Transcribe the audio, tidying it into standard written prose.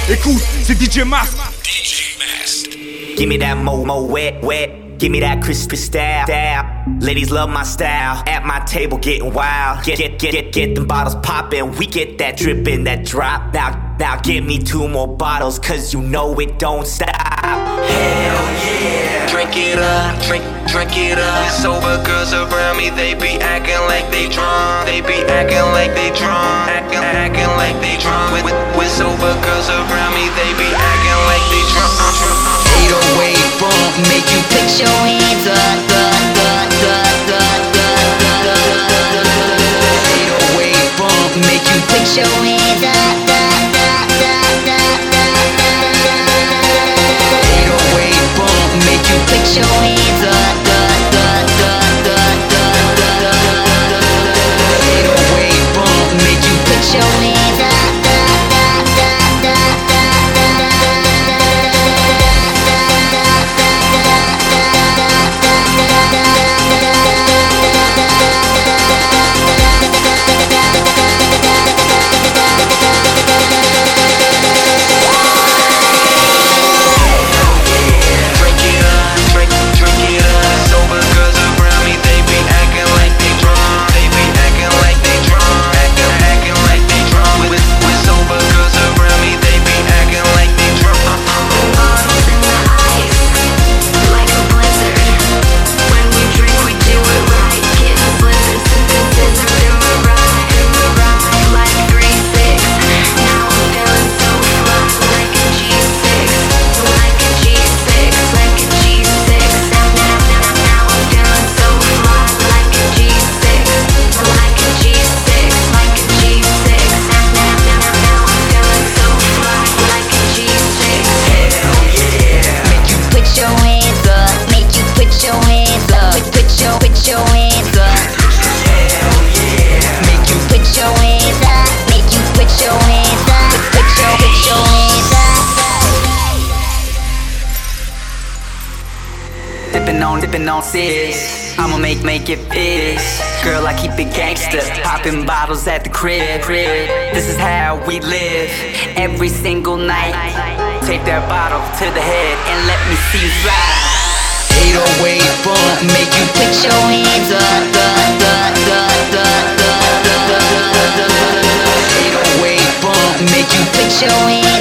Écoute, c'est DJ Mask. Give me that mo wet. Give me that crispy style. Ladies love my style. At my table getting wild. Get them bottles poppin'. We get that drippin', that drop. Now give me 2 more bottles, cause you know it don't stop. Hell yeah. Drink it up, drink it up. Sober girls around me, they be acting like they drunk. They be acting like they drunk. Acting like they drunk. With sober girls around me, they be acting like they drunk. 808 bump, make you put your hands up. 808 bump, make you put your hands up. 808 bump, make you put your hands up. 808 bump, make you put your hands up. Dippin' on sis, I'ma make it piss. Girl, I keep it gangsta, popping bottles at the crib. This is how we live, every single night. Take that bottle to the head and let me see you slide. 808 bump, make you put your hands up. 808 bump, make you put your hands up.